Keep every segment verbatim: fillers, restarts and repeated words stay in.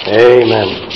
Amen.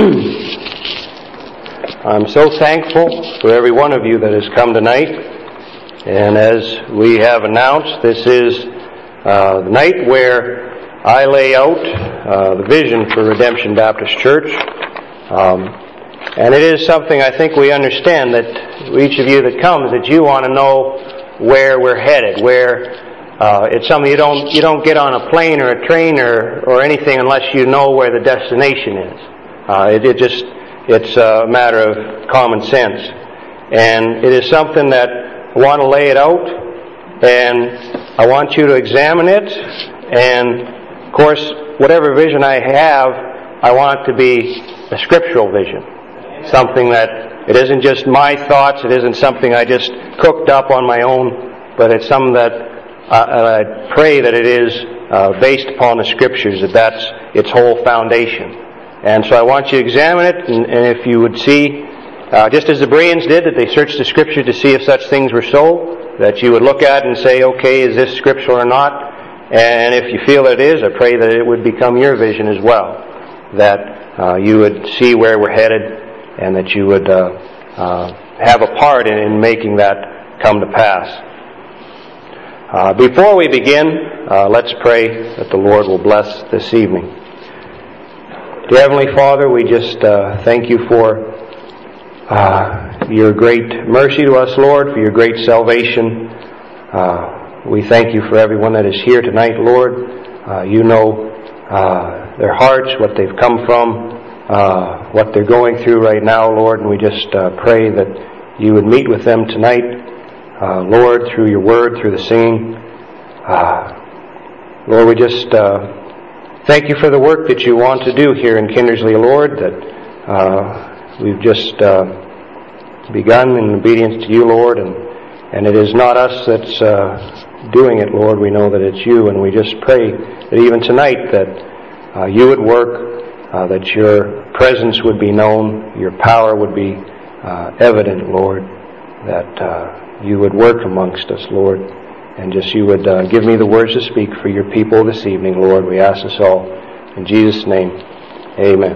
I'm so thankful for every one of you that has come tonight. And as we have announced, this is uh, the night where I lay out uh, the vision for Redemption Baptist Church. Um, and it is something I think we understand that each of you that comes, that you want to know where we're headed, where Uh, it's something you don't you don't get on a plane or a train or, or anything unless you know where the destination is. Uh, it, it just it's a matter of common sense, and it is something that I want to lay it out, and I want you to examine it. And of course, whatever vision I have, I want it to be a scriptural vision, something that it isn't just my thoughts. It isn't something I just cooked up on my own, but it's something that Uh, I pray that it is uh, based upon the Scriptures, that that's its whole foundation. And so I want you to examine it, and, and if you would see, uh, just as the Bereans did, that they searched the Scripture to see if such things were so, that you would look at it and say, okay, is this scriptural or not? And if you feel that it is, I pray that it would become your vision as well, that uh, you would see where we're headed, and that you would uh, uh, have a part in, in making that come to pass. Uh, before we begin, uh, let's pray that the Lord will bless this evening. Dear Heavenly Father, we just uh, thank you for uh, your great mercy to us, Lord, for your great salvation. Uh, we thank you for everyone that is here tonight, Lord. Uh, you know uh, their hearts, what they've come from, uh, what they're going through right now, Lord, and we just uh, pray that you would meet with them tonight. Uh, Lord, through your word, through the singing. Uh, Lord, we just uh, thank you for the work that you want to do here in Kindersley, Lord, that uh, we've just uh, begun in obedience to you, Lord, and, and it is not us that's uh, doing it, Lord. We know that it's you, and we just pray that even tonight that uh, you would work, uh, that your presence would be known, your power would be uh, evident, Lord, that uh, you would work amongst us, Lord, and just you would uh, give me the words to speak for your people this evening, Lord. We ask this all in Jesus' name. Amen.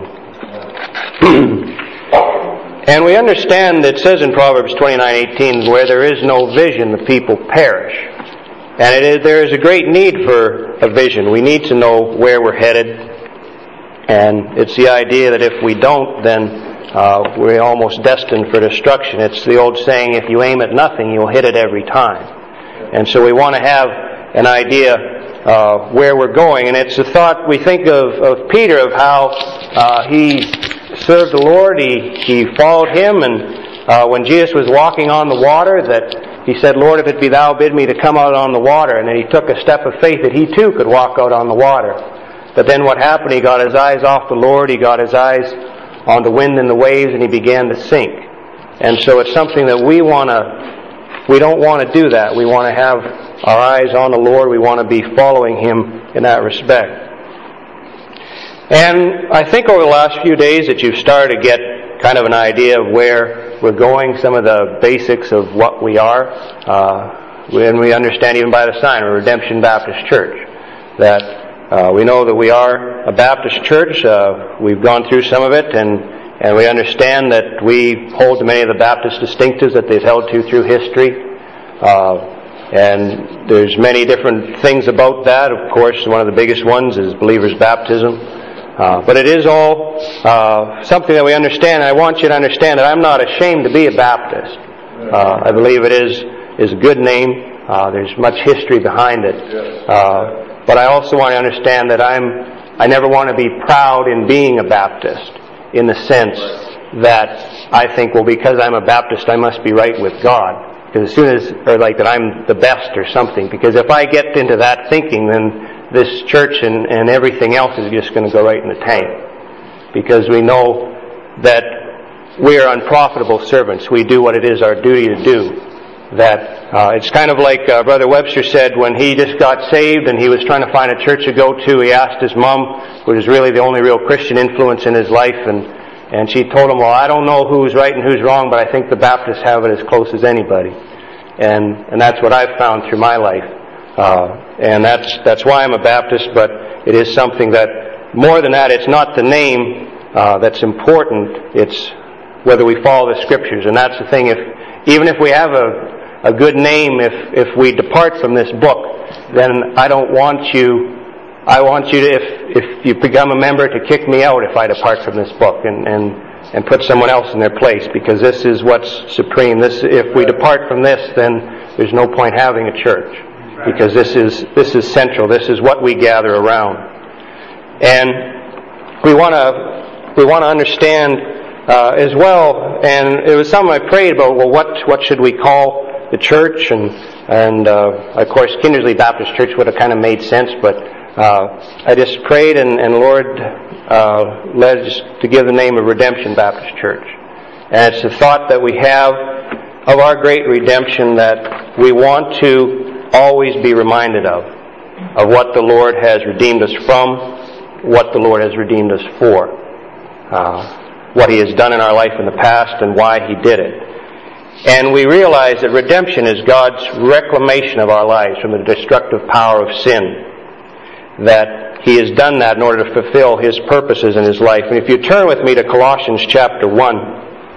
And we understand that it says in Proverbs twenty-nine eighteen, where there is no vision, the people perish. And it is, there is a great need for a vision. We need to know where we're headed. And it's the idea that if we don't, then Uh, we're almost destined for destruction. It's the old saying, if you aim at nothing, you'll hit it every time. And so we want to have an idea uh, where we're going. And it's a thought we think of, of Peter, of how uh, he served the Lord, he, he followed him, and uh, when Jesus was walking on the water, that he said, Lord, if it be thou, bid me to come out on the water. And then he took a step of faith that he too could walk out on the water. But then what happened? He got his eyes off the Lord, he got his eyes on the wind and the waves, and he began to sink. And so it's something that we want to, we don't want to do that. We want to have our eyes on the Lord. We want to be following Him in that respect. And I think over the last few days that you've started to get kind of an idea of where we're going, some of the basics of what we are. Uh, and we understand even by the sign, we're Redemption Baptist Church, that Uh, we know that we are a Baptist church. Uh, we've gone through some of it, and, and we understand that we hold to many of the Baptist distinctives that they've held to through history. Uh, and there's many different things about that. Of course, one of the biggest ones is believer's baptism. Uh, but it is all uh, something that we understand. And I want you to understand that I'm not ashamed to be a Baptist. Uh, I believe it is, is a good name. Uh, there's much history behind it. Uh, But I also want to understand that I'm, I never want to be proud in being a Baptist, in the sense that I think, well, because I'm a Baptist, I must be right with God. Because as soon as, or like that I'm the best or something. Because if I get into that thinking, then this church and, and everything else is just going to go right in the tank. Because we know that we are unprofitable servants. We do what it is our duty to do. That uh, it's kind of like uh, Brother Webster said when he just got saved and he was trying to find a church to go to. He asked his mom, who was really the only real Christian influence in his life, and and she told him, well, I don't know who's right and who's wrong, but I think the Baptists have it as close as anybody. And and that's what I've found through my life. Uh, and that's that's why I'm a Baptist, but it is something that more than that, it's not the name uh, that's important. It's whether we follow the Scriptures. And that's the thing. If even if we have a, a good name, if, if we depart from this book, then I don't want you, I want you to, if, if you become a member, to kick me out if I depart from this book and, and, and put someone else in their place, because this is what's supreme. This, if we depart from this, then there's no point having a church, because this is, this is central. This is what we gather around. And we want to, we want to understand uh, as well, and it was something I prayed about, well, what, what should we call the church? And, and uh, of course, Kindersley Baptist Church would have kind of made sense, but uh, I just prayed, and, and Lord uh, led us to give the name of Redemption Baptist Church. And it's the thought that we have of our great redemption that we want to always be reminded of, of what the Lord has redeemed us from, what the Lord has redeemed us for, uh, what He has done in our life in the past, and why He did it. And we realize that redemption is God's reclamation of our lives from the destructive power of sin, that He has done that in order to fulfill His purposes in His life. And if you turn with me to Colossians chapter one,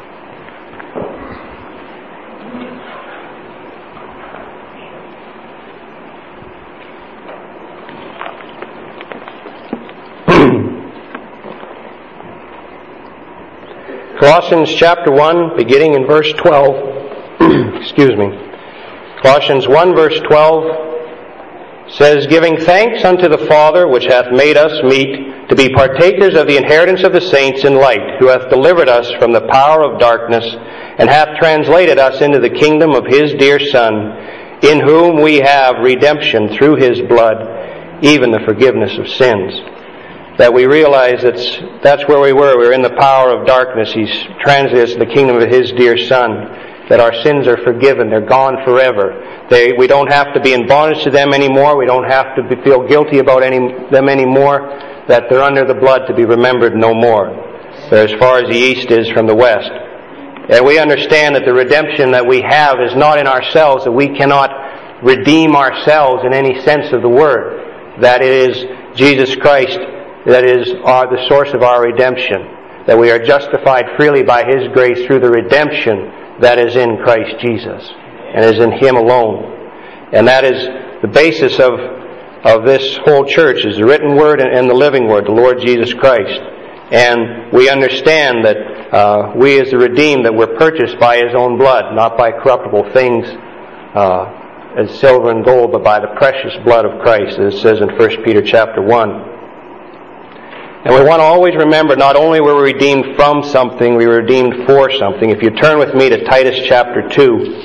Colossians chapter one, beginning in verse twelve. Excuse me. Colossians one, verse twelve says, "Giving thanks unto the Father, which hath made us meet to be partakers of the inheritance of the saints in light, who hath delivered us from the power of darkness, and hath translated us into the kingdom of His dear Son, in whom we have redemption through His blood, even the forgiveness of sins." That we realize that's, that's where we were. We were in the power of darkness. He's translated us to the kingdom of His dear Son. That our sins are forgiven. They're gone forever. They, we don't have to be in bondage to them anymore. We don't have to be, feel guilty about any, them anymore. That they're under the blood to be remembered no more. They're as far as the east is from the west. And we understand that the redemption that we have is not in ourselves, that we cannot redeem ourselves in any sense of the word. That it is Jesus Christ that is our, the source of our redemption. That we are justified freely by His grace through the redemption that is in Christ Jesus and is in Him alone. And that is the basis of, of this whole church, is the written word and, and the living word, the Lord Jesus Christ. And we understand that uh, we as the redeemed, that we're purchased by His own blood, not by corruptible things uh, as silver and gold, but by the precious blood of Christ, as it says in First Peter chapter one. And we want to always remember, not only were we redeemed from something, we were redeemed for something. If you turn with me to Titus chapter two.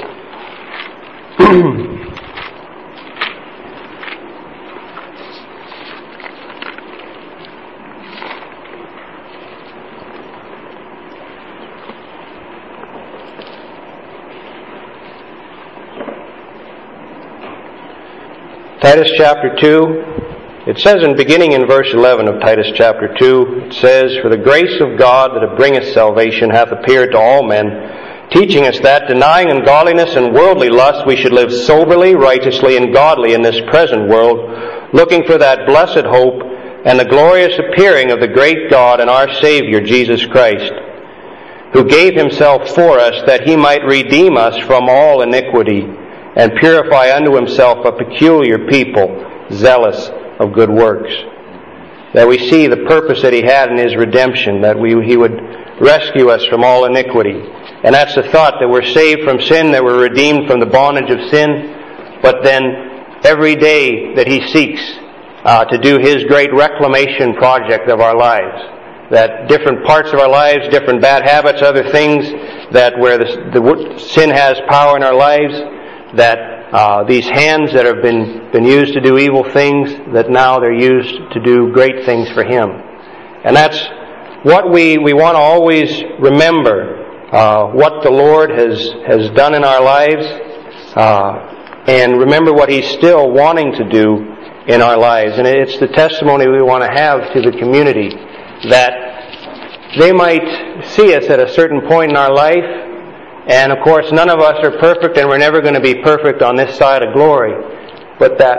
Titus chapter two. It says in beginning in verse eleven of Titus chapter two, it says, "For the grace of God that bringeth salvation hath appeared to all men, teaching us that, denying ungodliness and worldly lust, we should live soberly, righteously, and godly in this present world, looking for that blessed hope and the glorious appearing of the great God and our Savior Jesus Christ, who gave Himself for us, that He might redeem us from all iniquity, and purify unto Himself a peculiar people, zealous of good works." That we see the purpose that He had in His redemption, that we, He would rescue us from all iniquity. And that's the thought, that we're saved from sin, that we're redeemed from the bondage of sin, but then every day that He seeks uh, to do His great reclamation project of our lives. That different parts of our lives, different bad habits, other things, that where the, the sin has power in our lives, that Uh, these hands that have been, been used to do evil things, that now they're used to do great things for Him. And that's what we, we want to always remember, uh, what the Lord has, has done in our lives, uh, and remember what He's still wanting to do in our lives. And it's the testimony we want to have to the community, that they might see us at a certain point in our life. And of course, none of us are perfect, and we're never going to be perfect on this side of glory. But that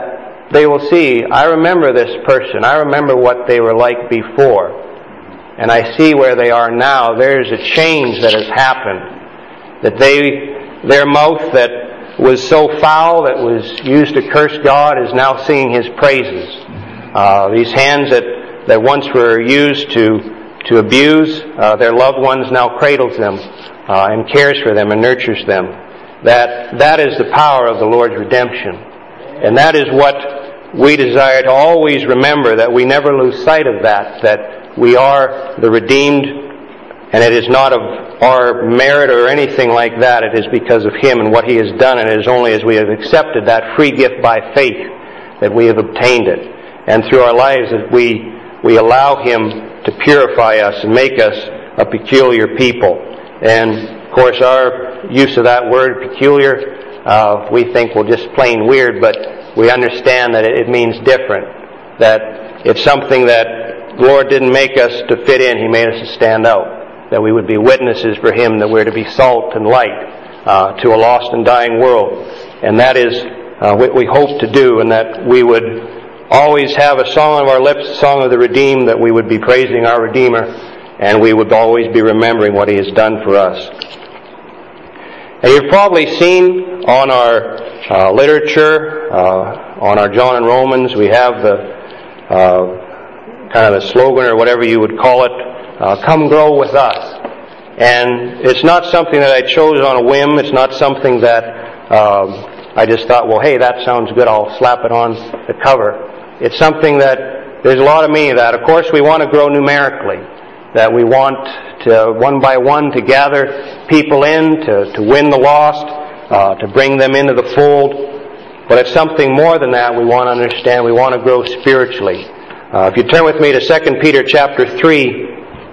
they will see, I remember this person. I remember what they were like before. And I see where they are now. There's a change that has happened. That they, their mouth that was so foul, that was used to curse God, is now singing His praises. Uh, these hands that, that once were used to to abuse uh, their loved ones now cradles them uh, and cares for them and nurtures them. That that is the power of the Lord's redemption. And that is what we desire to always remember, that we never lose sight of that, that we are the redeemed, and it is not of our merit or anything like that. It is because of Him and what He has done, and it is only as we have accepted that free gift by faith that we have obtained it. And through our lives that we, we allow Him to purify us and make us a peculiar people. And of course our use of that word, peculiar, uh, we think, well, just plain weird, but we understand that it means different. That it's something that the Lord didn't make us to fit in. He made us to stand out. That we would be witnesses for Him, that we're to be salt and light uh, to a lost and dying world. And that is uh, what we hope to do, and that we would always have a song of our lips, a song of the redeemed, that we would be praising our Redeemer, and we would always be remembering what He has done for us. And you've probably seen on our uh, literature, uh, on our John and Romans, we have the uh, kind of the slogan, or whatever you would call it, uh, come grow with us. And it's not something that I chose on a whim. It's not something that um, I just thought, well, hey, that sounds good, I'll slap it on the cover. It's something that there's a lot of meaning to that. Of course, we want to grow numerically. That we want to, one by one, to gather people in, to, to win the lost, uh, to bring them into the fold. But it's something more than that we want to understand. We want to grow spiritually. Uh, if you turn with me to Second Peter chapter three.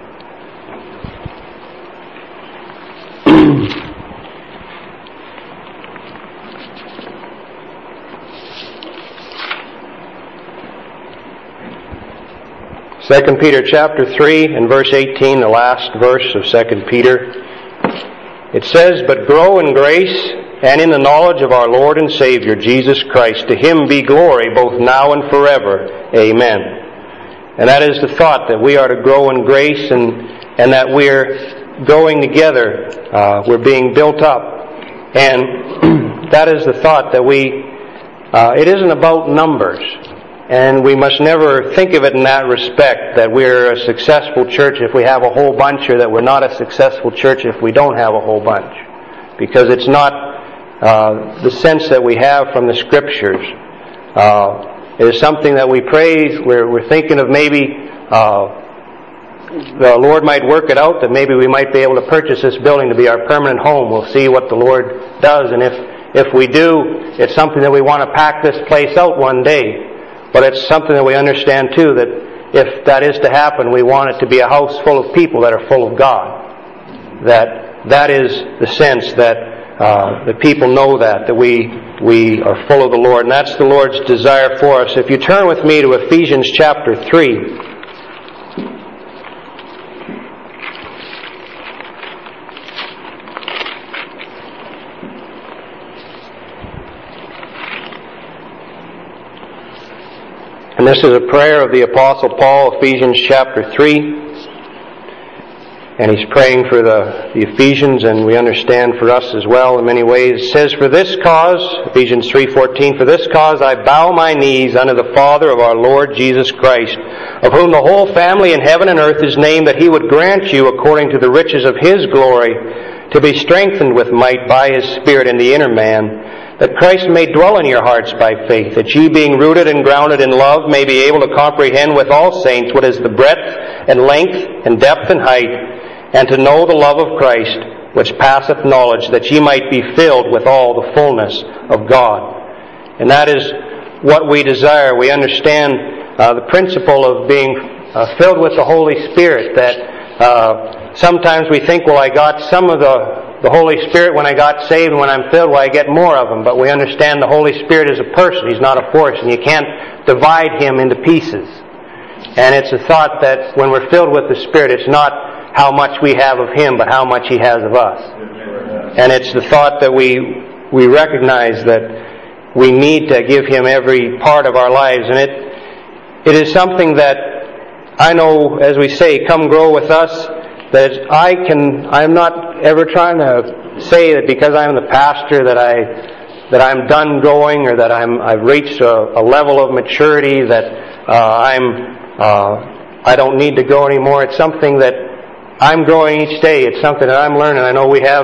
Second Peter chapter three and verse eighteen, the last verse of Second Peter. It says, "But grow in grace and in the knowledge of our Lord and Savior, Jesus Christ. To Him be glory both now and forever. Amen." And that is the thought, that we are to grow in grace, and, and that we're growing together. Uh, we're being built up. And that is the thought, that we, uh, it isn't about numbers. And we must never think of it in that respect, that we're a successful church if we have a whole bunch, or that we're not a successful church if we don't have a whole bunch. Because it's not uh, the sense that we have from the Scriptures. Uh, it is something that we praise. We're, we're thinking of maybe uh, the Lord might work it out, that maybe we might be able to purchase this building to be our permanent home. We'll see what the Lord does. And if, if we do, it's something that we want to pack this place out one day. But it's something that we understand, too, that if that is to happen, we want it to be a house full of people that are full of God. That that is the sense that uh, the people know that, that we we are full of the Lord. And that's the Lord's desire for us. If you turn with me to Ephesians chapter three. And this is a prayer of the Apostle Paul, Ephesians chapter three. And he's praying for the, the Ephesians, and we understand for us as well in many ways. It says, "For this cause," Ephesians three fourteen, "For this cause I bow my knees unto the Father of our Lord Jesus Christ, of whom the whole family in heaven and earth is named, that He would grant you, according to the riches of His glory, to be strengthened with might by His Spirit in the inner man, that Christ may dwell in your hearts by faith, that ye, being rooted and grounded in love, may be able to comprehend with all saints what is the breadth and length and depth and height, and to know the love of Christ, which passeth knowledge, that ye might be filled with all the fullness of God." And that is what we desire. We understand uh, the principle of being uh, filled with the Holy Spirit, that uh, sometimes we think, well, I got some of the the Holy Spirit when I got saved, and when I'm filled, well, I get more of Him. But we understand the Holy Spirit is a person. He's not a force, and you can't divide Him into pieces. And it's a thought that when we're filled with the Spirit, it's not how much we have of Him, but how much He has of us. And it's the thought that we we recognize that we need to give Him every part of our lives. And it it is something that I know, as we say, come grow with us, that I can, I'm not ever trying to say that because I'm the pastor that I, that I'm done growing, or that I'm, I've reached a, a level of maturity that uh, I'm, uh, I don't need to grow anymore. It's something that I'm growing each day. It's something that I'm learning. I know we have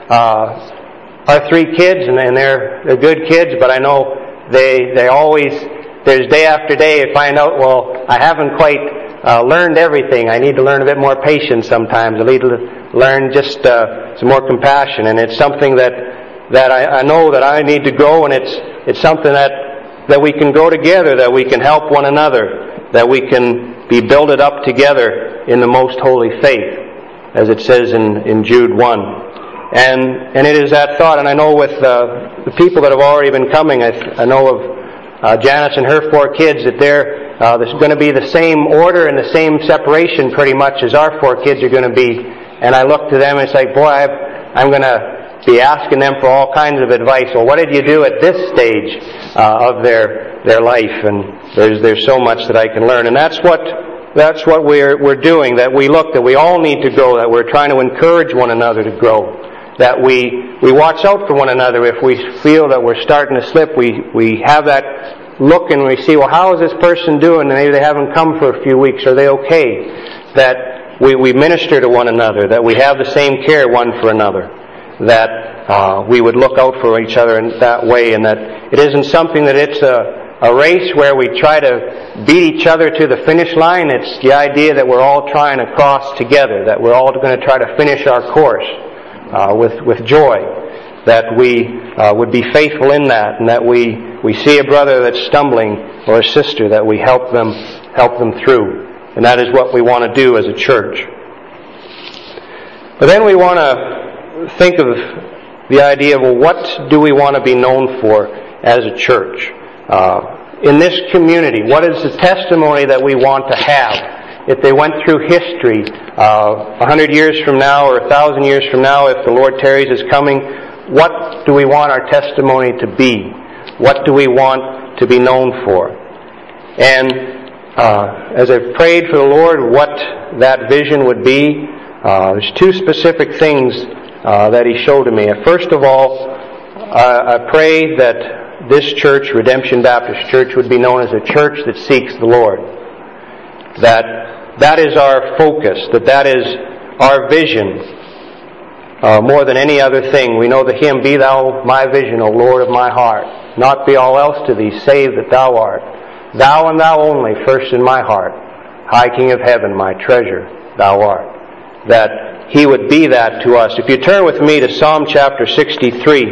uh, our three kids, and, and they're, they're good kids, but I know they, they always, there's day after day I find out, well, I haven't quite Uh, learned everything. I need to learn a bit more patience sometimes. I need to learn just uh, some more compassion, and it's something that that I, I know that I need to grow, and it's it's something that that we can grow together, that we can help one another, that we can be builded up together in the most holy faith, as it says in, in Jude one. And and it is that thought, and I know with uh, the people that have already been coming, I, I know of uh, Janice and her four kids, that they're Uh, there's going to be the same order and the same separation pretty much as our four kids are going to be. And I look to them and it's like, boy, I've, I'm going to be asking them for all kinds of advice. Well, what did you do at this stage uh, of their their life? And there's there's so much that I can learn. And that's what that's what we're we're doing. That we look that we all need to grow. That we're trying to encourage one another to grow. That we we watch out for one another. If we feel that we're starting to slip, we we have that look and we see, well, how is this person doing? And maybe they haven't come for a few weeks. Are they okay? That we, we minister to one another, that we have the same care one for another, that uh, we would look out for each other in that way, and that it isn't something that it's a, a race where we try to beat each other to the finish line. It's the idea that we're all trying to cross together, that we're all going to try to finish our course uh, with, with joy, that we uh, would be faithful in that, and that we we see a brother that's stumbling or a sister, that we help them help them through. And that is what we want to do as a church. But then we want to think of the idea of, well, what do we want to be known for as a church? Uh, in this community, what is the testimony that we want to have? If they went through history, uh, a hundred years from now or a thousand years from now, if the Lord tarries is coming, what do we want our testimony to be? What do we want to be known for? And uh, as I've prayed for the Lord what that vision would be, uh, there's two specific things uh, that He showed to me. First of all, uh, I pray that this church, Redemption Baptist Church, would be known as a church that seeks the Lord. That that is our focus, that that is our vision. Uh, more than any other thing, we know the hymn, "Be Thou my vision, O Lord of my heart. Not be all else to Thee, save that Thou art. Thou and Thou only, first in my heart. High King of heaven, my treasure Thou art." That He would be that to us. If you turn with me to Psalm chapter sixty-three.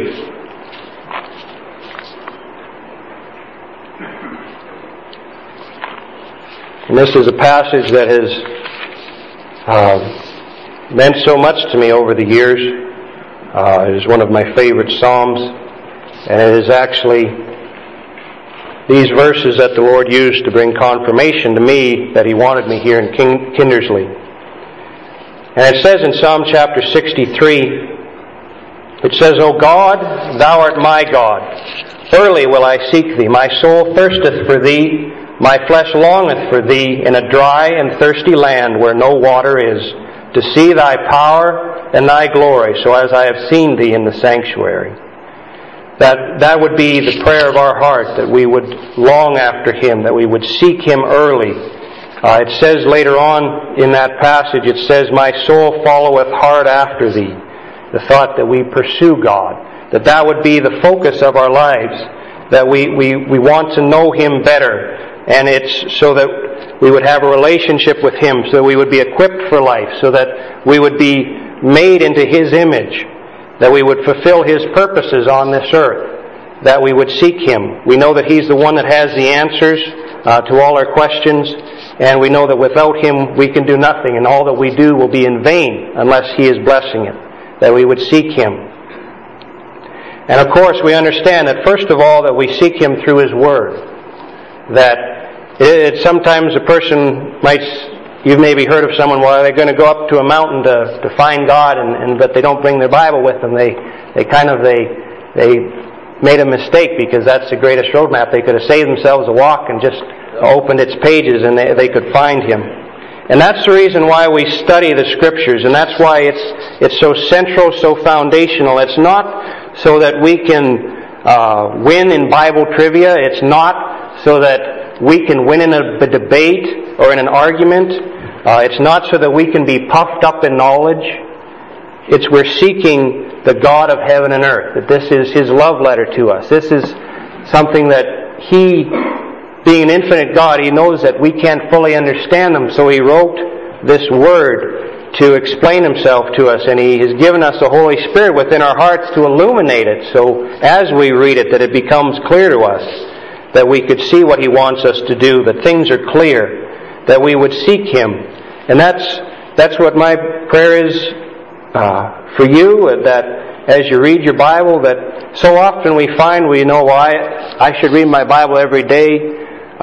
And this is a passage that has Uh, meant so much to me over the years. Uh, it is one of my favorite Psalms, and it is actually these verses that the Lord used to bring confirmation to me that He wanted me here in King, Kindersley. And it says in Psalm chapter sixty-three, it says, "O God, Thou art my God. Early will I seek Thee. My soul thirsteth for Thee. My flesh longeth for Thee in a dry and thirsty land where no water is, to see Thy power and Thy glory, so as I have seen Thee in the sanctuary." That that would be the prayer of our heart, that we would long after Him, that we would seek Him early. Uh, it says later on in that passage, it says, "My soul followeth hard after Thee." The thought that we pursue God, that that would be the focus of our lives, that we, we, we want to know Him better, and it's so that we would have a relationship with Him, so that we would be equipped for life, so that we would be made into His image, that we would fulfill His purposes on this earth, that we would seek Him. We know that He's the one that has the answers uh, to all our questions, and we know that without Him we can do nothing, and all that we do will be in vain unless He is blessing it, that we would seek Him. And of course we understand that first of all that we seek Him through His Word, that It, sometimes a person might, you've maybe heard of someone, well, they're going to go up to a mountain to, to find God, and, and but they don't bring their Bible with them. They they kind of they they made a mistake, because that's the greatest roadmap. They could have saved themselves a walk and just opened its pages and they, they could find Him. And that's the reason why we study the Scriptures, and that's why it's it's so central, so foundational. It's not so that we can uh, win in Bible trivia. It's not so that we can win in a, a debate or in an argument. Uh, it's not so that we can be puffed up in knowledge. It's we're seeking the God of heaven and earth. That this is His love letter to us. This is something that He, being an infinite God, He knows that we can't fully understand Him, so He wrote this Word to explain Himself to us, and He has given us the Holy Spirit within our hearts to illuminate it, so as we read it, that it becomes clear to us, that we could see what He wants us to do, that things are clear, that we would seek Him. And that's that's what my prayer is uh, for you, that as you read your Bible, that so often we find we know, well, I, I should read my Bible every day.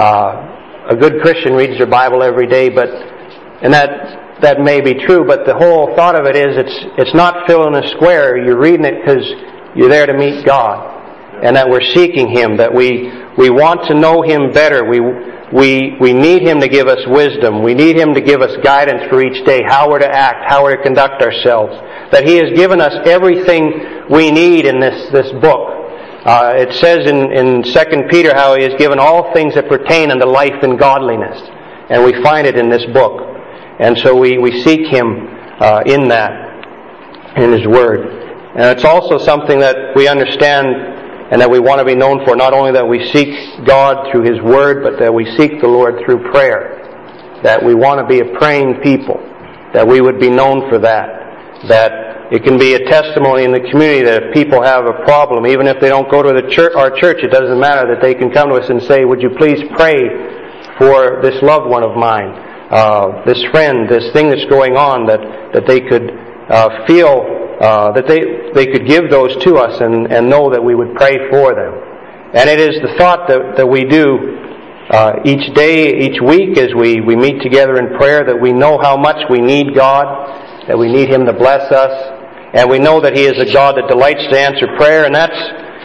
Uh, a good Christian reads their Bible every day, but and that that may be true, but the whole thought of it is it's it's not filling a square. You're reading it because you're there to meet God, and that we're seeking Him, that we we want to know Him better. We we we need Him to give us wisdom. We need Him to give us guidance for each day, how we're to act, how we're to conduct ourselves. That He has given us everything we need in this this book. Uh, it says in, in Second Peter how He has given all things that pertain unto life and godliness. And we find it in this book. And so we, we seek Him uh, in that, in His Word. And it's also something that we understand and that we want to be known for. Not only that we seek God through His Word, but that we seek the Lord through prayer. That we want to be a praying people. That we would be known for that. That it can be a testimony in the community that if people have a problem, even if they don't go to the church, our church, it doesn't matter, that they can come to us and say, would you please pray for this loved one of mine, uh, this friend, this thing that's going on, that, that they could uh, feel, uh, that they, they could give those to us and, and know that we would pray for them. And it is the thought that, that we do uh, each day, each week, as we, we meet together in prayer, that we know how much we need God, that we need Him to bless us. And we know that He is a God that delights to answer prayer, and that's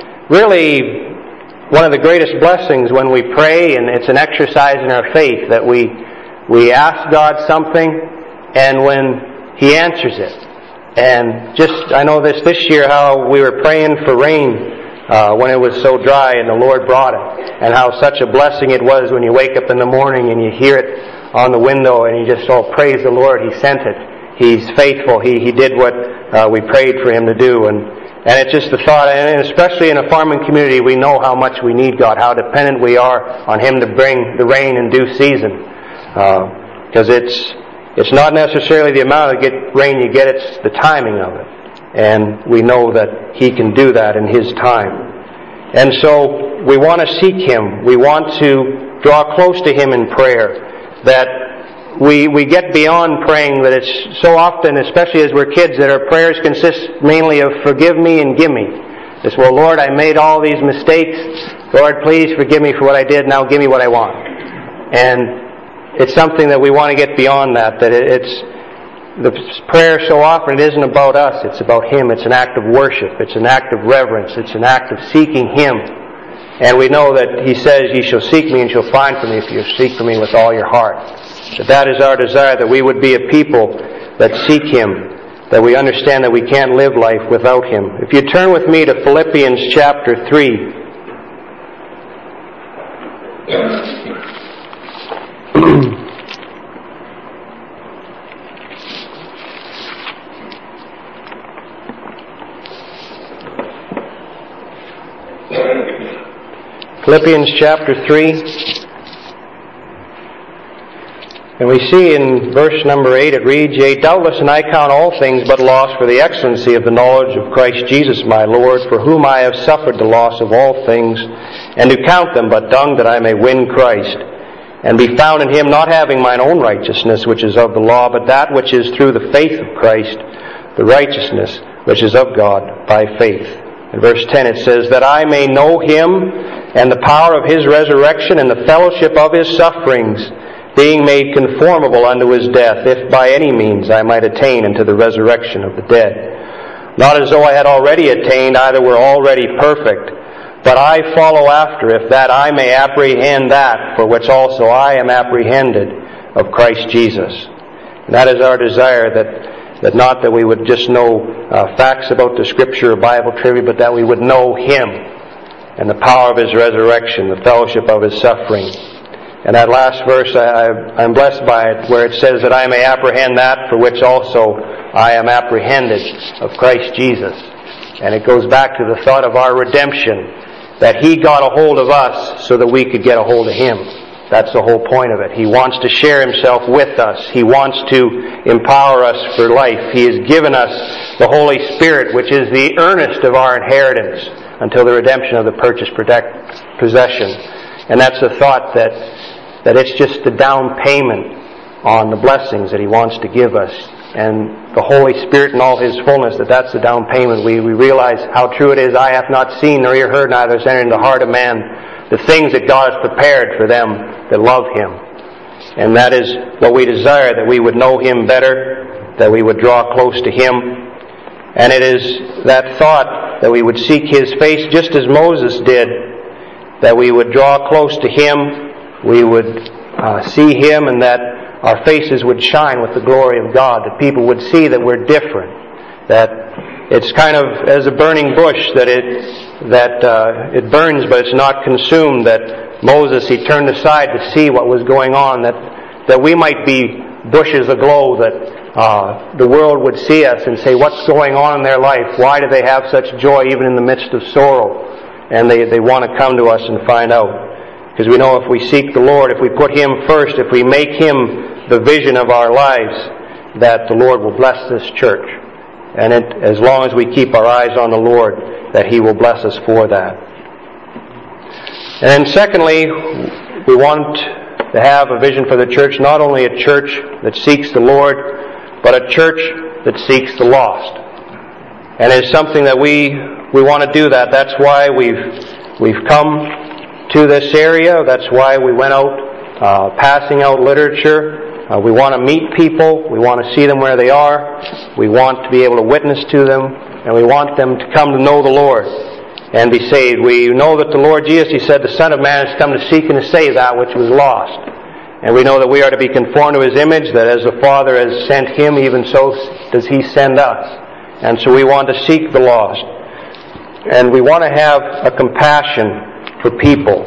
really one of the greatest blessings when we pray, and it's an exercise in our faith, that we we ask God something, and when He answers it. And just, I know this this year, how we were praying for rain uh, when it was so dry, and the Lord brought it, and how such a blessing it was when you wake up in the morning and you hear it on the window, and you just, oh, praise the Lord, He sent it. He's faithful. He he did what uh, we prayed for Him to do, and and it's just the thought. And especially in a farming community, we know how much we need God, how dependent we are on Him to bring the rain in due season. Because uh, it's it's not necessarily the amount of get, rain you get; it's the timing of it. And we know that He can do that in His time. And so we want to seek Him. We want to draw close to Him in prayer. That We we get beyond praying, that it's so often, especially as we're kids, that our prayers consist mainly of forgive me and give me. It's, well, Lord, I made all these mistakes. Lord, please forgive me for what I did. Now give me what I want. And it's something that we want to get beyond that, that it, it's the prayer so often, it isn't about us. It's about Him. It's an act of worship. It's an act of reverence. It's an act of seeking Him. And we know that He says, ye shall seek me and shall find for me if you seek for me with all your heart. That that is our desire, that we would be a people that seek Him, that we understand that we can't live life without Him. If you turn with me to Philippians chapter three. Philippians chapter three. And we see in verse number eight, it reads, Yea, doubtless, and I count all things but loss for the excellency of the knowledge of Christ Jesus my Lord, for whom I have suffered the loss of all things, and do count them but dung, that I may win Christ, and be found in Him, not having mine own righteousness, which is of the law, but that which is through the faith of Christ, the righteousness which is of God by faith. In verse ten it says, That I may know Him, and the power of His resurrection, and the fellowship of His sufferings, being made conformable unto His death, if by any means I might attain unto the resurrection of the dead. Not as though I had already attained, either were already perfect, But I follow after, if that I may apprehend that for which also I am apprehended of Christ Jesus. And that is our desire, that, that not that we would just know uh, facts about the Scripture or Bible trivia, but that we would know Him and the power of His resurrection, the fellowship of His suffering. And that last verse, I, I'm blessed by it, where it says that I may apprehend that for which also I am apprehended of Christ Jesus. And it goes back to the thought of our redemption, that He got a hold of us so that we could get a hold of Him. That's the whole point of it. He wants to share Himself with us. He wants to empower us for life. He has given us the Holy Spirit, which is the earnest of our inheritance until the redemption of the purchased possession. And that's the thought that, that it's just the down payment on the blessings that He wants to give us. And the Holy Spirit in all His fullness, that that's the down payment. We, we realize how true it is. I have not seen nor ear heard, neither has entered into the heart of man, the things that God has prepared for them that love Him. And that is what we desire, that we would know Him better, that we would draw close to Him. And it is that thought that we would seek His face just as Moses did, that we would draw close to Him, we would uh, see Him, and that our faces would shine with the glory of God, that people would see that we're different, that it's kind of as a burning bush, that it that uh, it burns but it's not consumed, that Moses, he turned aside to see what was going on, that, that we might be bushes aglow, that uh, the world would see us and say, what's going on in their life? Why do they have such joy even in the midst of sorrow? And they, they want to come to us and find out. Because we know if we seek the Lord, if we put Him first, if we make Him the vision of our lives, that the Lord will bless this church. And it, as long as we keep our eyes on the Lord, that He will bless us for that. And then secondly, we want to have a vision for the church, not only a church that seeks the Lord, but a church that seeks the lost. And it's something that we we want to do that. That's why we've we've come to this area. That's why we went out uh, passing out literature. Uh, we want to meet people. We want to see them where they are. We want to be able to witness to them. And we want them to come to know the Lord and be saved. We know that the Lord Jesus, He said, the Son of Man has come to seek and to save that which was lost. And we know that we are to be conformed to His image, that as the Father has sent Him, even so does He send us. And so we want to seek the lost. And we want to have a compassion for people,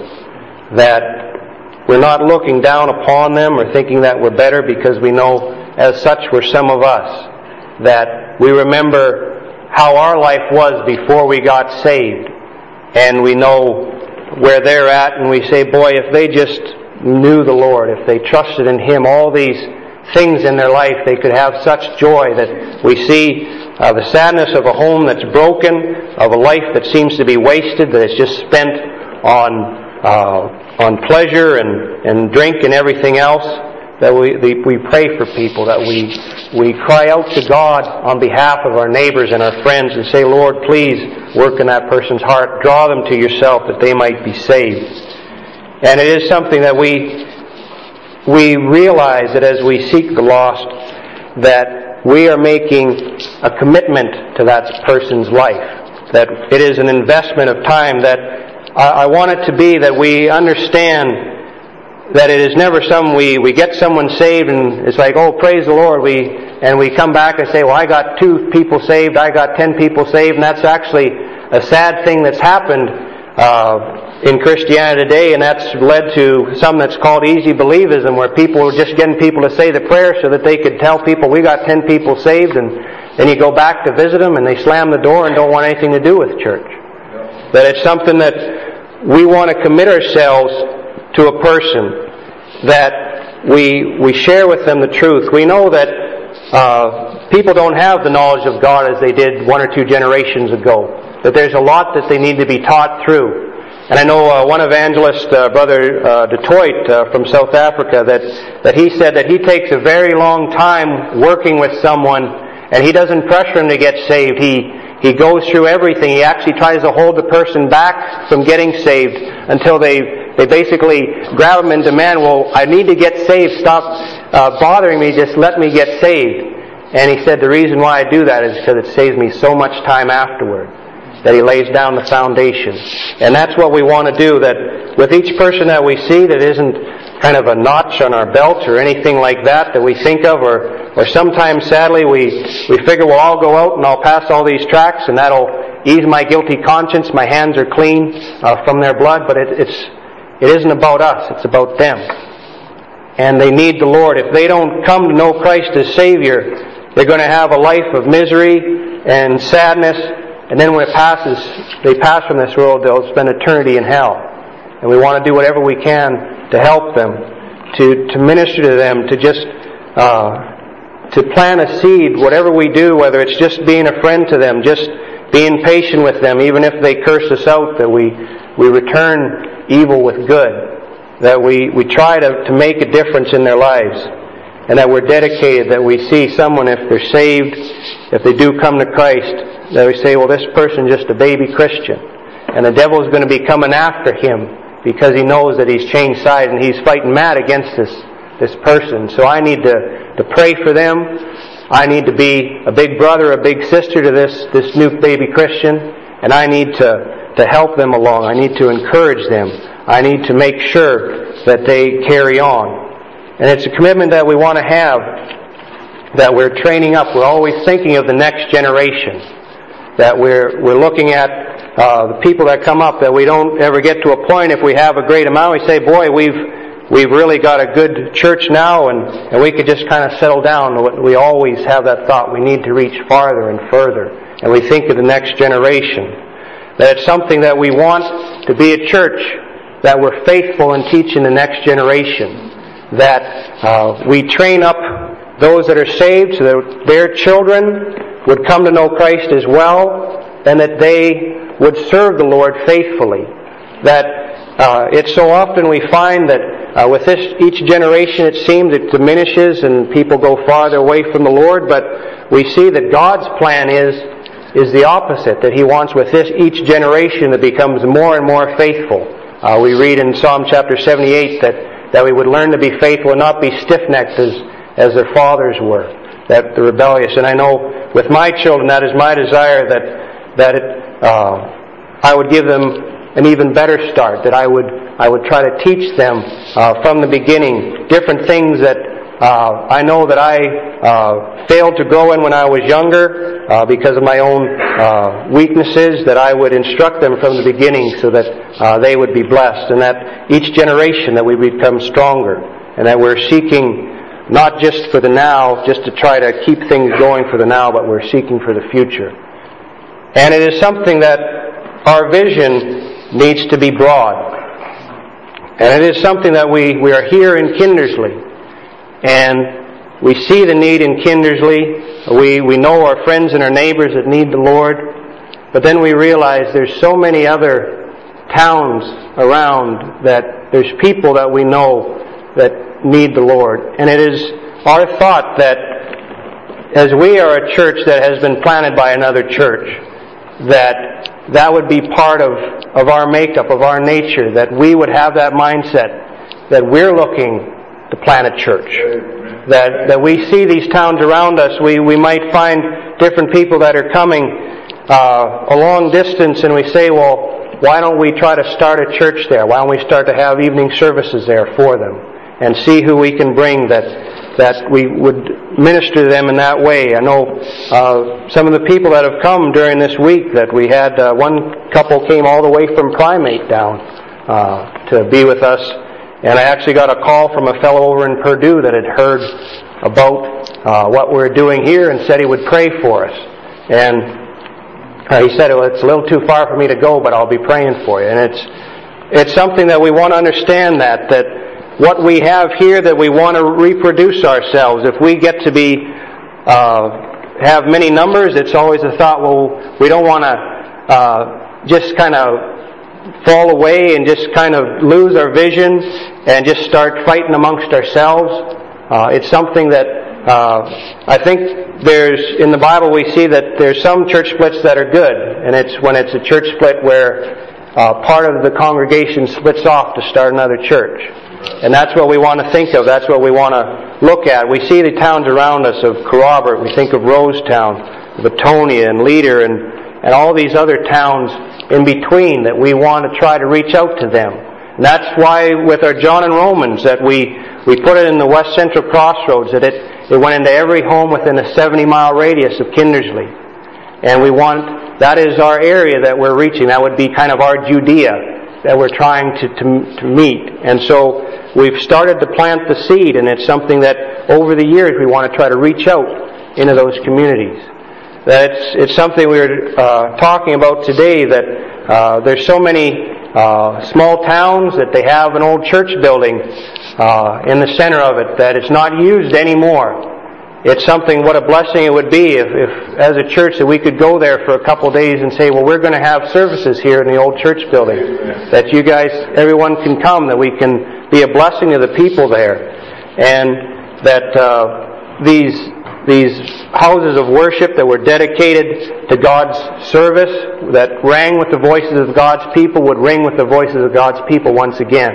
that we're not looking down upon them or thinking that we're better, because we know as such were some of us, that we remember how our life was before we got saved, and we know where they're at, and we say, boy, if they just knew the Lord, if they trusted in Him, all these things in their life, they could have such joy. That we see uh, the sadness of a home that's broken, of a life that seems to be wasted, that is just spent on uh, on pleasure and, and drink and everything else, that we the, we pray for people, that we we cry out to God on behalf of our neighbors and our friends and say, Lord, please work in that person's heart, draw them to Yourself that they might be saved. And it is something that we we realize, that as we seek the lost, that we are making a commitment to that person's life, that it is an investment of time, that I want it to be that we understand that it is never some, we, we get someone saved and it's like, oh, praise the Lord, we and we come back and say, well, I got two people saved, I got ten people saved, and that's actually a sad thing that's happened uh, in Christianity today, and that's led to something that's called easy believism, where people are just getting people to say the prayer so that they could tell people, we got ten people saved, and then you go back to visit them and they slam the door and don't want anything to do with church. That it's something that we want to commit ourselves to a person, that we we share with them the truth. We know that uh, people don't have the knowledge of God as they did one or two generations ago, that there's a lot that they need to be taught through. And I know uh, one evangelist, uh, Brother uh, Detroit uh, from South Africa, that, that he said that he takes a very long time working with someone, and he doesn't pressure them to get saved. He He goes through everything. He actually tries to hold the person back from getting saved until they, they basically grab them and demand, well, I need to get saved. Stop uh, bothering me. Just let me get saved. And he said, the reason why I do that is because it saves me so much time afterward. that He lays down the foundation. And that's what we want to do, that with each person that we see that isn't kind of a notch on our belt or anything like that that we think of, or, or sometimes sadly we, we figure, well, I'll go out and I'll pass all these tracts and that'll ease my guilty conscience, my hands are clean uh, from their blood, but it, it's, it isn't about us, it's about them. And they need the Lord. If they don't come to know Christ as Savior, they're going to have a life of misery and sadness, and then when it passes, they pass from this world, they'll spend eternity in hell. And we want to do whatever we can to help them, to, to minister to them, to just uh, to plant a seed, whatever we do, whether it's just being a friend to them, just being patient with them, even if they curse us out, that we, we return evil with good, that we, we try to, to make a difference in their lives, and that we're dedicated, that we see someone, if they're saved, if they do come to Christ, that we say, well, this person's just a baby Christian, and the devil's going to be coming after him because he knows that he's changed sides and he's fighting mad against this, this person. So I need to, to pray for them. I need to be a big brother, a big sister to this, this new baby Christian, and I need to, to help them along. I need to encourage them. I need to make sure that they carry on. And it's a commitment that we want to have, that we're training up. We're always thinking of the next generation, that we're, we're looking at uh, the people that come up, that we don't ever get to a point, if we have a great amount, we say, boy, we've We've really got a good church now, and, and we could just kind of settle down. We always have that thought. We need to reach farther and further. And we think of the next generation. That it's something that we want to be a church that we're faithful in teaching the next generation. That uh, we train up those that are saved so that their children would come to know Christ as well, and that they would serve the Lord faithfully. That uh, it's so often we find that Uh, with this, each generation, it seems, it diminishes and people go farther away from the Lord. But we see that God's plan is is the opposite. That He wants with this each generation that becomes more and more faithful. Uh, we read in Psalm chapter seventy-eight that, that we would learn to be faithful and not be stiff-necked as as their fathers were, that the rebellious. And I know with my children, that is my desire, that that it, uh, I would give them an even better start, that I would I would try to teach them uh, from the beginning different things that uh, I know that I uh, failed to grow in when I was younger uh, because of my own uh, weaknesses, that I would instruct them from the beginning so that uh, they would be blessed, and that each generation that we become stronger, and that we're seeking not just for the now, just to try to keep things going for the now, but we're seeking for the future. And it is something that our vision needs to be broad. And it is something that we, we are here in Kindersley. And we see the need in Kindersley. We, we know our friends and our neighbors that need the Lord. But then we realize there's so many other towns around that there's people that we know that need the Lord. And it is our thought that as we are a church that has been planted by another church, that that would be part of, of our makeup, of our nature, that we would have that mindset that we're looking to plant a church. That that we see these towns around us, we, we might find different people that are coming uh, a long distance, and we say, well, why don't we try to start a church there? Why don't we start to have evening services there for them? And see who we can bring that that we would minister to them in that way. I know uh, some of the people that have come during this week, that we had uh, one couple came all the way from Primate down uh, to be with us. And I actually got a call from a fellow over in Purdue that had heard about uh, what we're doing here and said he would pray for us. And uh, he said, well, it's a little too far for me to go, but I'll be praying for you. And it's it's something that we want to understand, that that what we have here, that we want to reproduce ourselves. If we get to be uh, have many numbers, it's always a thought, well, we don't want to uh, just kind of fall away and just kind of lose our vision and just start fighting amongst ourselves. Uh, it's something that uh, I think there's, in the Bible we see that there's some church splits that are good, and it's when it's a church split where uh, part of the congregation splits off to start another church. And that's what we want to think of. That's what we want to look at. We see the towns around us of Corrobert. We think of Rosetown, of Atonia and Leader, and and all these other towns in between, that we want to try to reach out to them. And that's why with our John and Romans that we, we put it in the West Central Crossroads, that it, it went into every home within a seventy mile radius of Kindersley. And we want, that is our area that we're reaching. That would be kind of our Judea that we're trying to, to, to meet. And so we've started to plant the seed, and it's something that over the years we want to try to reach out into those communities. That it's, it's something we were uh, talking about today, that uh, there's so many uh, small towns that they have an old church building uh, in the center of it that it's not used anymore. It's something, what a blessing it would be if, if as a church, that we could go there for a couple of days and say, well, we're going to have services here in the old church building. That you guys, everyone can come, that we can be a blessing to the people there. And that uh, these these houses of worship that were dedicated to God's service, that rang with the voices of God's people, would ring with the voices of God's people once again.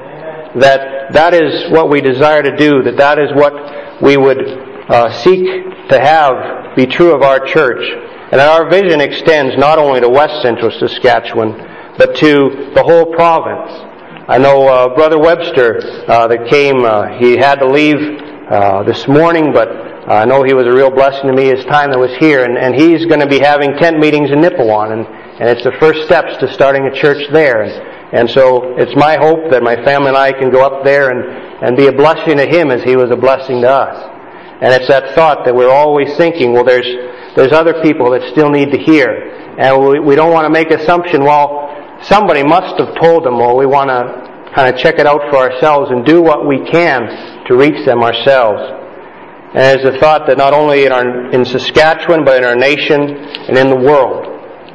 That that is what we desire to do, that that is what we would uh, seek to have be true of our church. And that our vision extends not only to West Central Saskatchewan, but to the whole province. I know uh, Brother Webster uh, that came, uh, he had to leave uh, this morning, but I know he was a real blessing to me his time that was here, and, and he's going to be having tent meetings in Nipawin, and, and it's the first steps to starting a church there. And, and so it's my hope that my family and I can go up there and, and be a blessing to him as he was a blessing to us. And it's that thought that we're always thinking, well, there's there's other people that still need to hear. And we, we don't want to make assumption, well, somebody must have told them, well, we want to kind of check it out for ourselves and do what we can to reach them ourselves. And it's a thought that not only in our in Saskatchewan, but in our nation and in the world,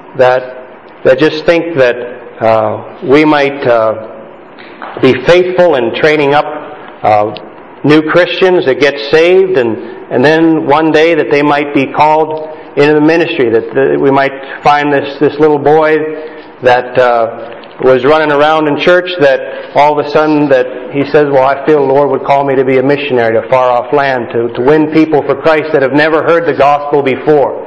that that just think that uh, we might uh, be faithful in training up uh, new Christians that get saved, and and then one day that they might be called into the ministry. That, that we might find this this little boy that uh, was running around in church, that all of a sudden that he says, well, I feel the Lord would call me to be a missionary to far-off land, to, to win people for Christ that have never heard the gospel before.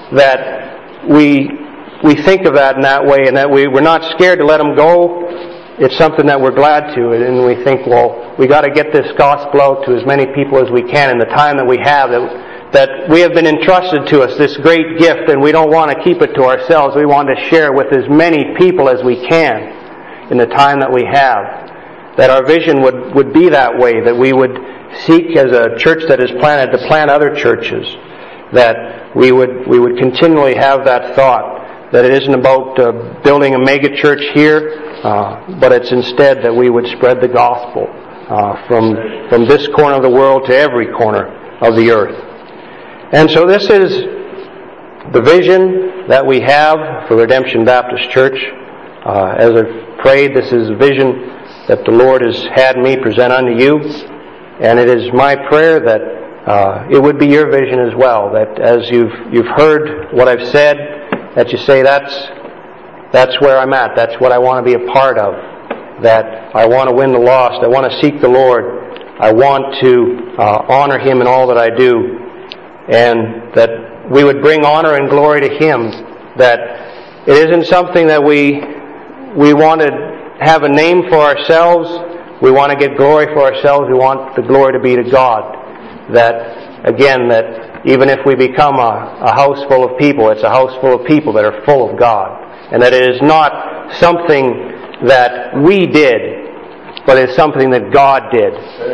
That we we think of that in that way, and that we, we're not scared to let them go. It's something that we're glad to, and we think, well, we got to get this gospel out to as many people as we can in the time that we have, that that we have been entrusted to us, this great gift, and we don't want to keep it to ourselves. We want to share with as many people as we can in the time that we have. That our vision would, would be that way, that we would seek as a church that is planted to plant other churches, that we would we would continually have that thought, that it isn't about uh, building a mega church here, uh, but it's instead that we would spread the gospel uh, from from this corner of the world to every corner of the earth. And so this is the vision that we have for Redemption Baptist Church. Uh, as I've prayed, this is a vision that the Lord has had me present unto you. And it is my prayer that uh, it would be your vision as well, that as you've you've heard what I've said, that you say, that's that's where I'm at, that's what I want to be a part of, that I want to win the lost, I want to seek the Lord, I want to uh, honor Him in all that I do, and that we would bring honor and glory to Him, that it isn't something that we we want to have a name for ourselves, we want to get glory for ourselves, we want the glory to be to God. That, again, that even if we become a, a house full of people, it's a house full of people that are full of God. And that it is not something that we did, but it's something that God did.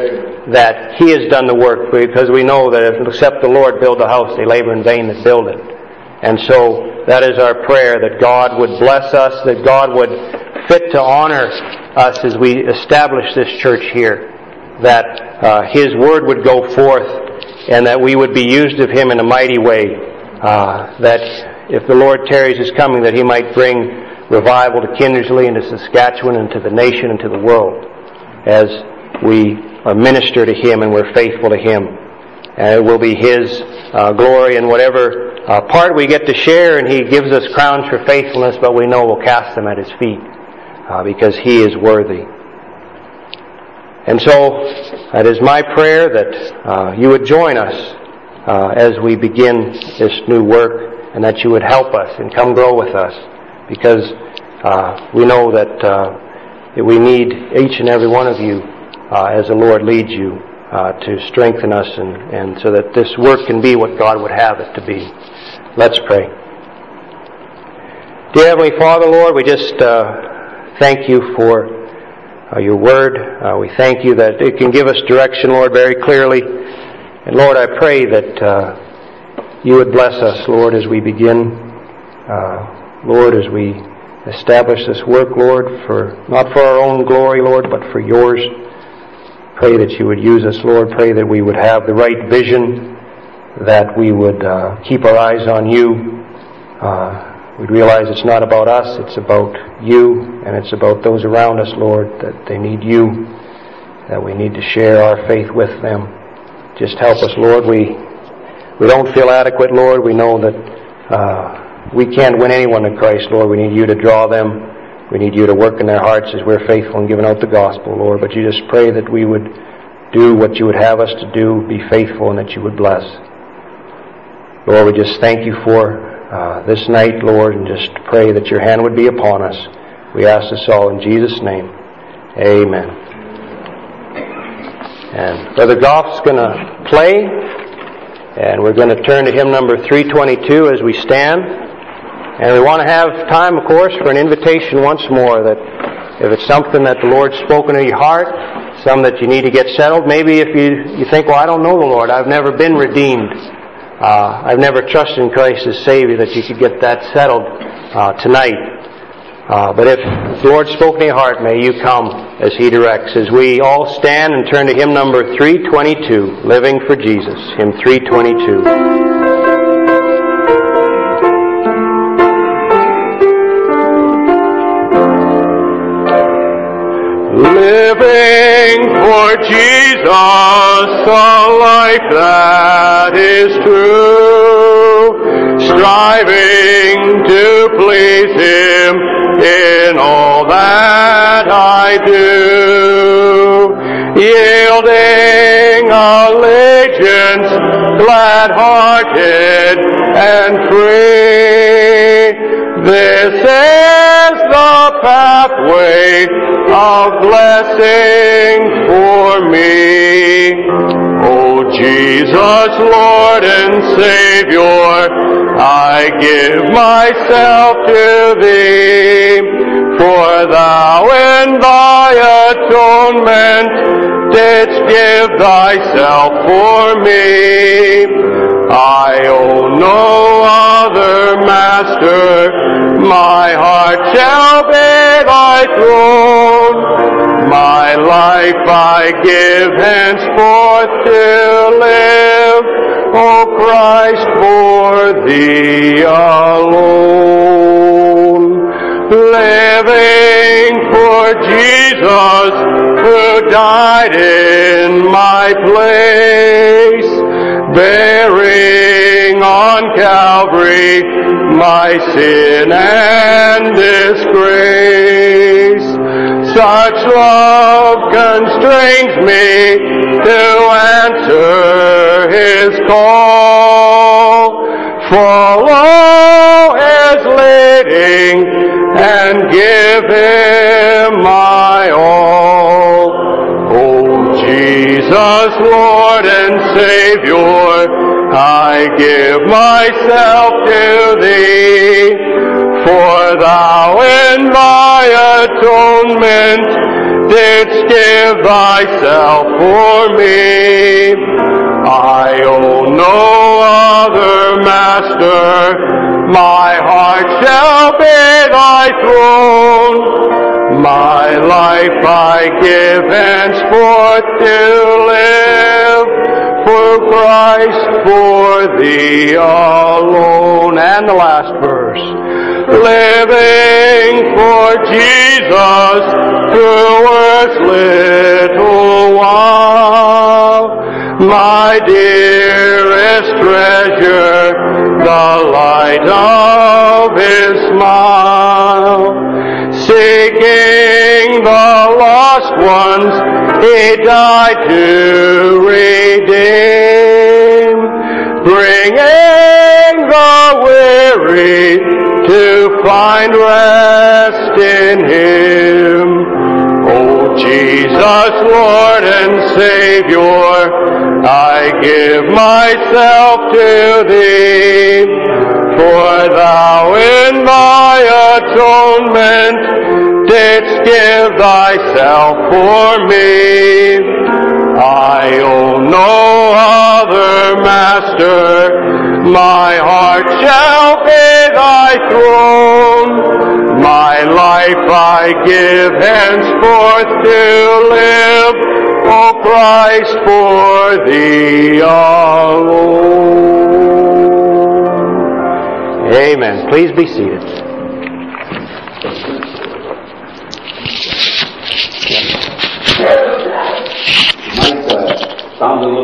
That He has done the work, because we know that if except the Lord build a house, they labor in vain that build it. And so that is our prayer, that God would bless us, that God would fit to honor us as we establish this church here, that uh, His Word would go forth, and that we would be used of Him in a mighty way, uh, that if the Lord tarries His coming, that He might bring revival to Kindersley and to Saskatchewan and to the nation and to the world as we uh, minister to Him and we're faithful to Him. And it will be His uh, glory in whatever uh, part we get to share, and He gives us crowns for faithfulness, but we know we'll cast them at His feet uh, because He is worthy. And so that is my prayer, that uh, you would join us uh, as we begin this new work, and that you would help us and come grow with us, because uh, we know that, uh, that we need each and every one of you uh, as the Lord leads you uh, to strengthen us, and, and so that this work can be what God would have it to be. Let's pray. Dear Heavenly Father, Lord, we just uh, thank you for uh, your word. Uh, we thank you that it can give us direction, Lord, very clearly. And Lord, I pray that uh, you would bless us, Lord, as we begin. Uh, Lord, as we establish this work, Lord, for not for our own glory, Lord, but for yours. Pray that you would use us, Lord. Pray that we would have the right vision, that we would uh, keep our eyes on you. Uh, We'd realize it's not about us, it's about you, and it's about those around us, Lord, that they need you, that we need to share our faith with them. Just help us, Lord. We we don't feel adequate, Lord. We know that uh, we can't win anyone to Christ, Lord. We need you to draw them. We need you to work in their hearts as we're faithful in giving out the gospel, Lord. But you just pray that we would do what you would have us to do, be faithful, and that you would bless. Lord, we just thank you for Uh, this night, Lord, and just pray that your hand would be upon us. We ask this all in Jesus' name. Amen. And Brother Goff's going to play, and we're going to turn to hymn number three twenty-two as we stand. And we want to have time, of course, for an invitation once more, that if it's something that the Lord's spoken to your heart, some that you need to get settled, maybe if you, you think, well, I don't know the Lord, I've never been redeemed, Uh, I've never trusted in Christ as Savior, that you could get that settled uh, tonight. Uh, but if the Lord spoke in your heart, may you come as He directs. As we all stand and turn to hymn number three twenty-two, Living for Jesus, hymn three twenty-two. Living for Jesus, a life that is true, striving to please Him in all that I do, yielding allegiance, glad-hearted and free. This is the pathway of blessing for me. O Jesus, Lord and Savior, I give myself to Thee, for Thou in Thy atonement didst give Thyself for me. I owe no other master, my heart shall be Thy throne. My life I give henceforth to live, O Christ, for Thee alone. Living for Jesus, who died in my place, bearing on Calvary my sin and disgrace. Such love constrains me to answer His call, follow His leading and give Him my all. O Jesus, Lord and Savior, I give myself to Thee, for Thou in Thy atonement didst give Thyself for me. I owe no other master, my heart shall be Thy throne. My life I give henceforth to live, for Christ, for Thee alone. And the last verse. Living for Jesus through earth's little while, my dearest treasure, the light of His smile. Seeking the lost ones, He died to redeem, bringing the way to find rest in Him. O Jesus, Lord and Savior, I give myself to Thee, for Thou in Thy atonement didst give Thyself for me. I own no other master, my heart shall be Thy throne. My life I give henceforth to live, O Christ, for Thee alone. Amen. Please be seated. Nice uh, sound.